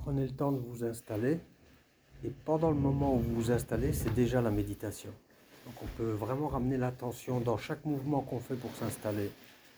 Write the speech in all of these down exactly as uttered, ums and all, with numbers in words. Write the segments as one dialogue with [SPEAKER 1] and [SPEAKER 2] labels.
[SPEAKER 1] Prenez le temps de vous installer et pendant le moment où vous vous installez, c'est déjà la méditation. Donc on peut vraiment ramener l'attention dans chaque mouvement qu'on fait pour s'installer.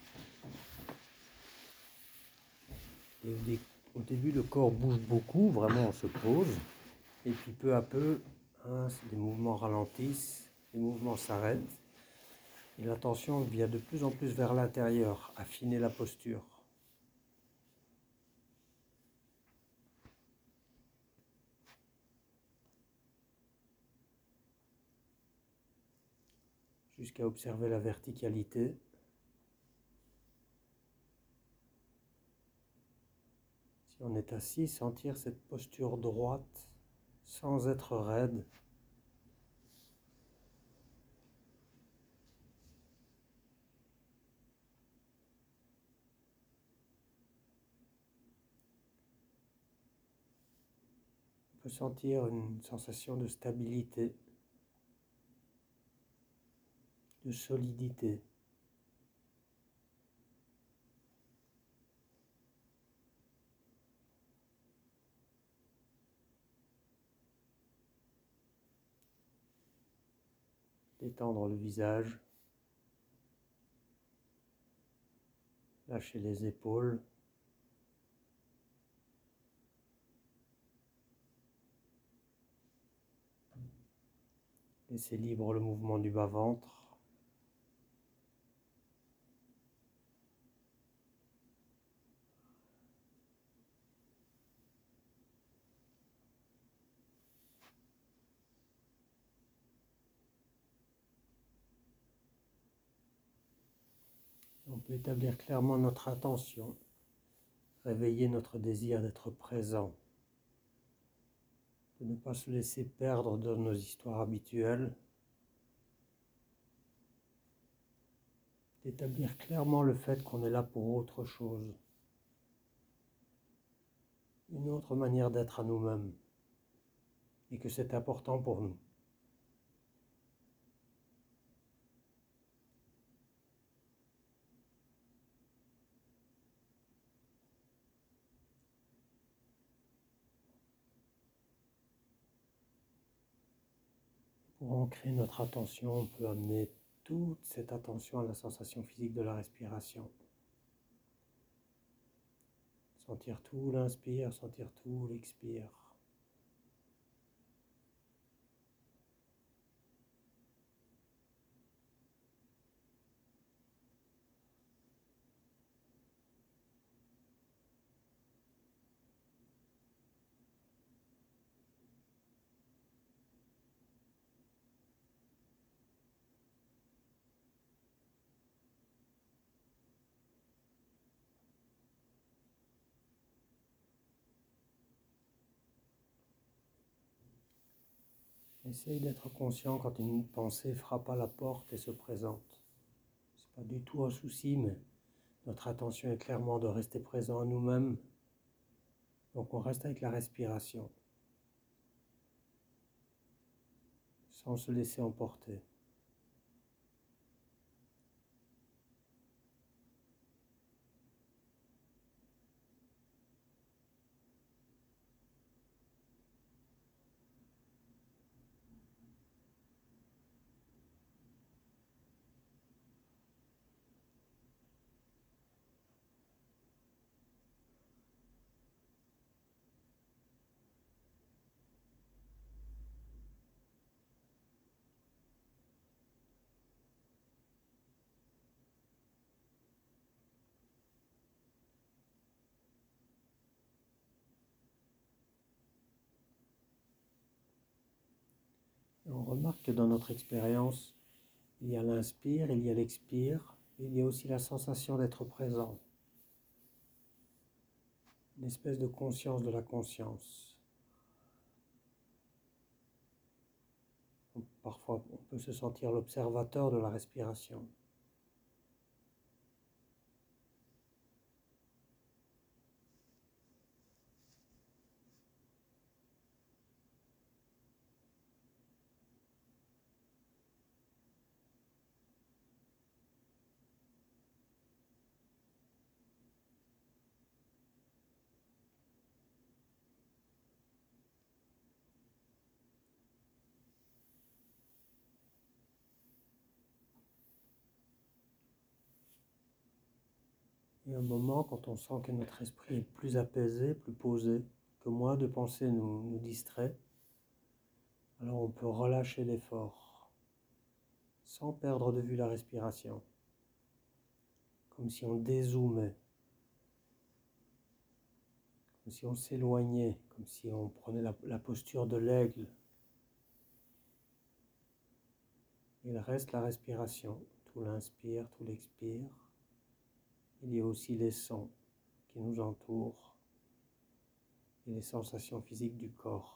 [SPEAKER 1] Et au, dé au début, le corps bouge beaucoup, vraiment on se pose. Et puis peu à peu, hein, les mouvements ralentissent, les mouvements s'arrêtent. Et l'attention vient de plus en plus vers l'intérieur, affiner la posture. Jusqu'à observer la verticalité. Si on est assis, sentir cette posture droite sans être raide. On peut sentir une sensation de stabilité, de solidité. Détendre le visage, lâcher les épaules. Laisser libre le mouvement du bas-ventre. On peut établir clairement notre attention, réveiller notre désir d'être présent, de ne pas se laisser perdre dans nos histoires habituelles, d'établir clairement le fait qu'on est là pour autre chose, une autre manière d'être à nous-mêmes, et que c'est important pour nous. Pour ancrer notre attention, on peut amener toute cette attention à la sensation physique de la respiration. Sentir tout l'inspire, sentir tout l'expire. Essaye d'être conscient quand une pensée frappe à la porte et se présente. Ce n'est pas du tout un souci, mais notre attention est clairement de rester présent à nous-mêmes. Donc on reste avec la respiration, sans se laisser emporter. Et on remarque que dans notre expérience, il y a l'inspire, il y a l'expire, il y a aussi la sensation d'être présent. Une espèce de conscience de la conscience. Parfois, on peut se sentir l'observateur de la respiration. Et un moment, quand on sent que notre esprit est plus apaisé, plus posé, que moins de pensées nous, nous distrait, alors on peut relâcher l'effort, sans perdre de vue la respiration, comme si on dézoomait, comme si on s'éloignait, comme si on prenait la, la posture de l'aigle. Il reste la respiration, tout l'inspire, tout l'expire. Il y a aussi les sons qui nous entourent et les sensations physiques du corps.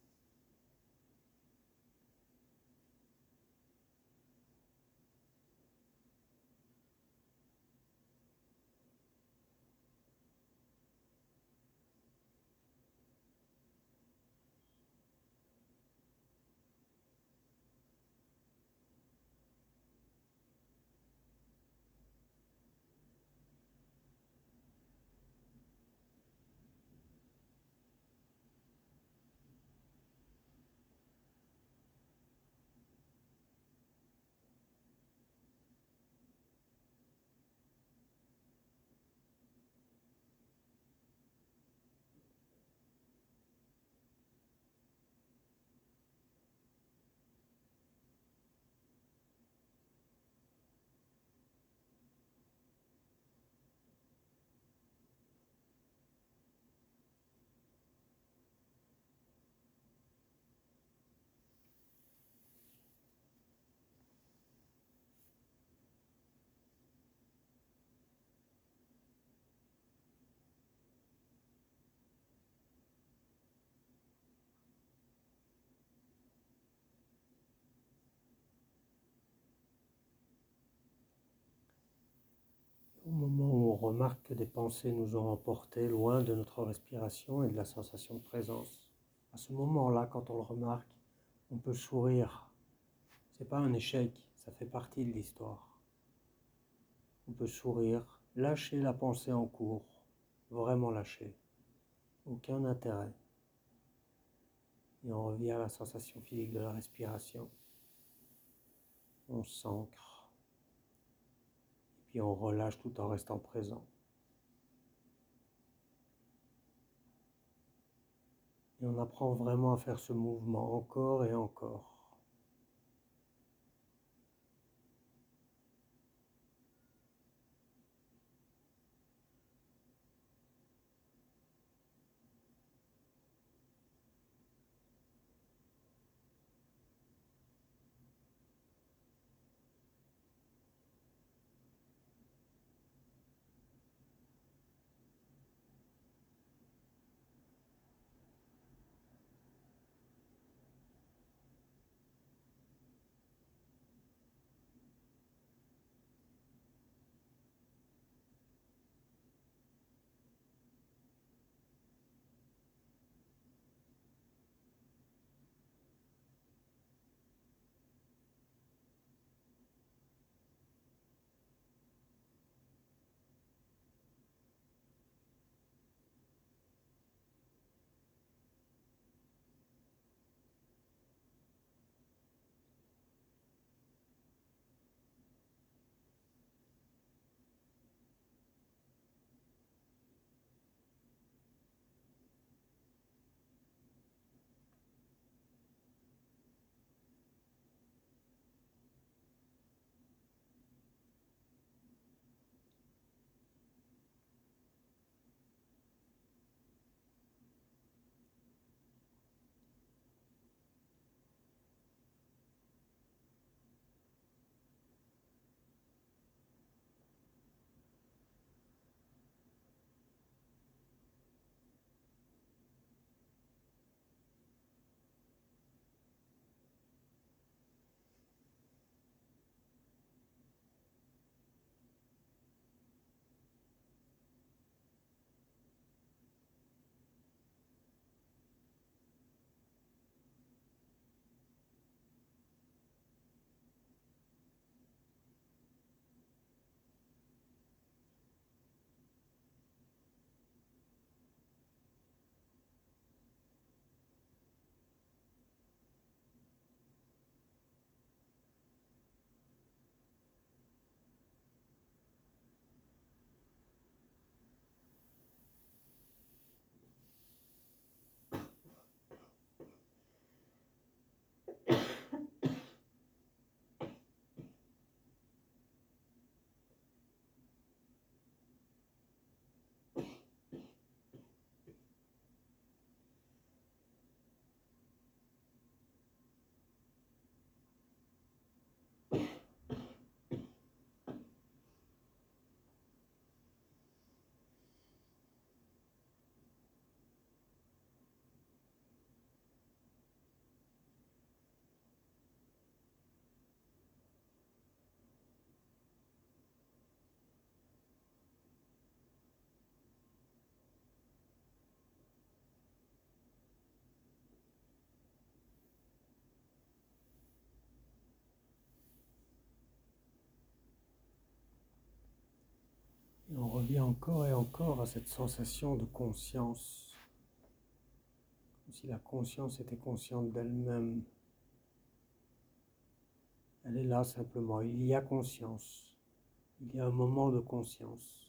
[SPEAKER 1] Au moment où on remarque que des pensées nous ont emportés loin de notre respiration et de la sensation de présence, à ce moment-là, quand on le remarque, on peut sourire. C'est pas un échec, ça fait partie de l'histoire. On peut sourire, lâcher la pensée en cours, vraiment lâcher, aucun intérêt. Et on revient à la sensation physique de la respiration. On s'ancre, et puis on relâche tout en restant présent. Et on apprend vraiment à faire ce mouvement encore et encore. revient encore et encore à cette sensation de conscience, comme si la conscience était consciente d'elle-même. Elle est là simplement, il y a conscience, il y a un moment de conscience.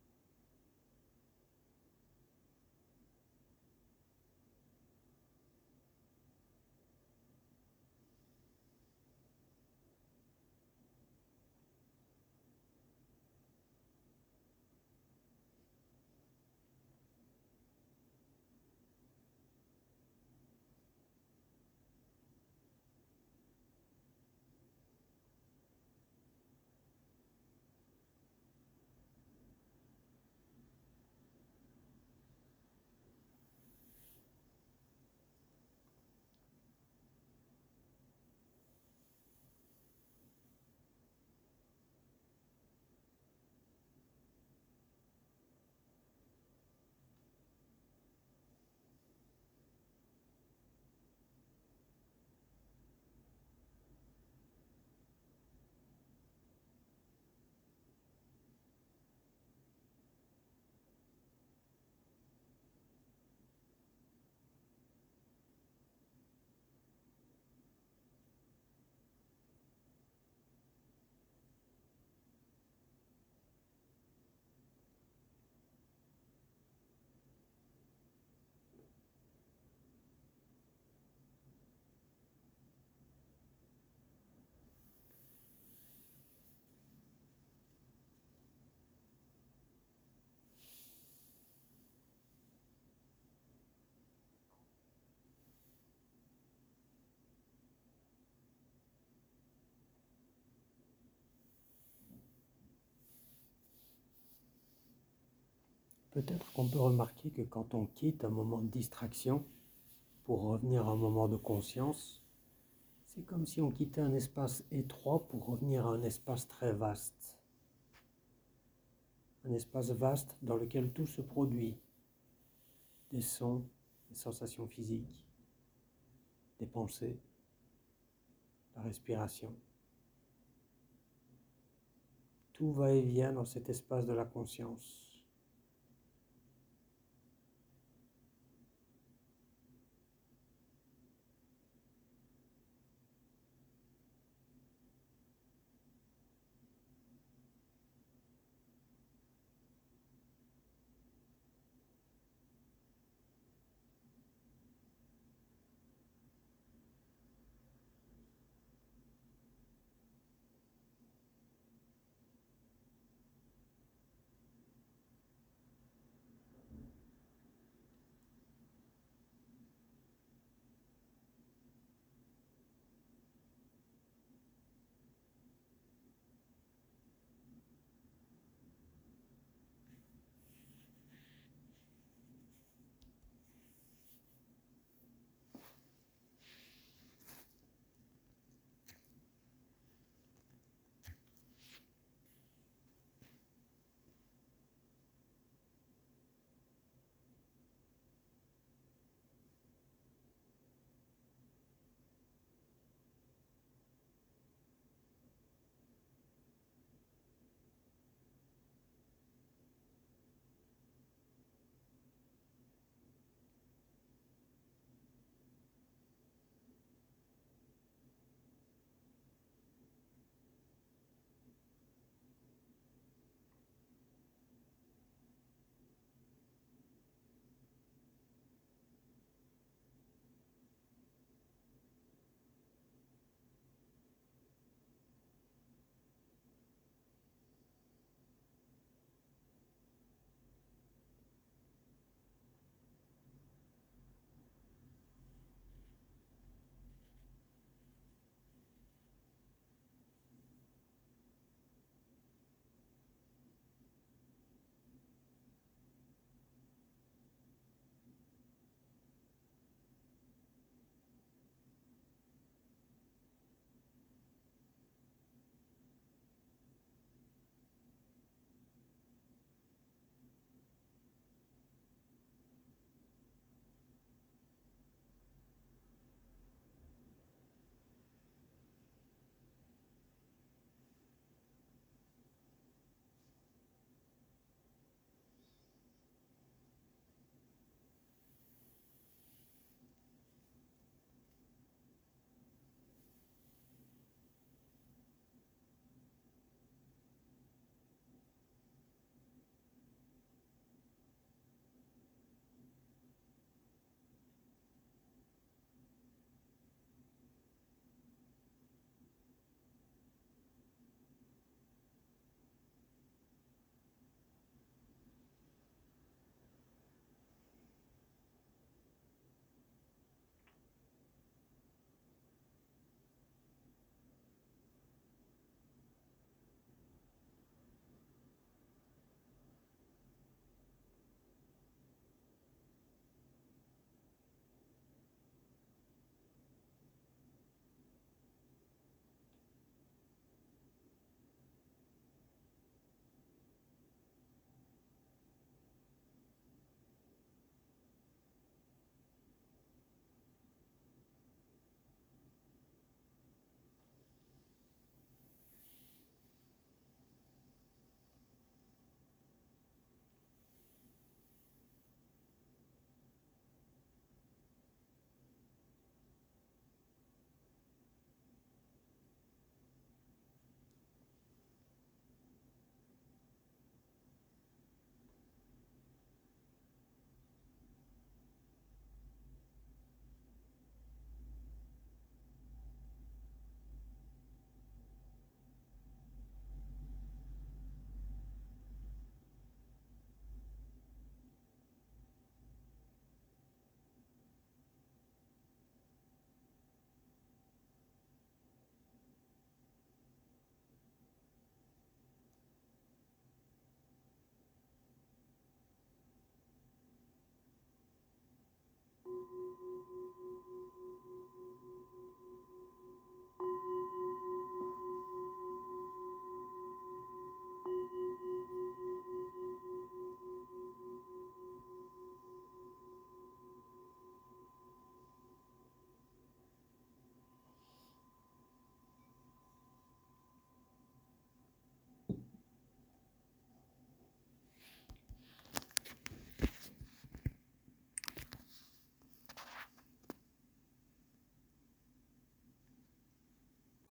[SPEAKER 1] Peut-être qu'on peut remarquer que quand on quitte un moment de distraction pour revenir à un moment de conscience, c'est comme si on quittait un espace étroit pour revenir à un espace très vaste. Un espace vaste dans lequel tout se produit. Des sons, des sensations physiques, des pensées, la respiration. Tout va et vient dans cet espace de la conscience.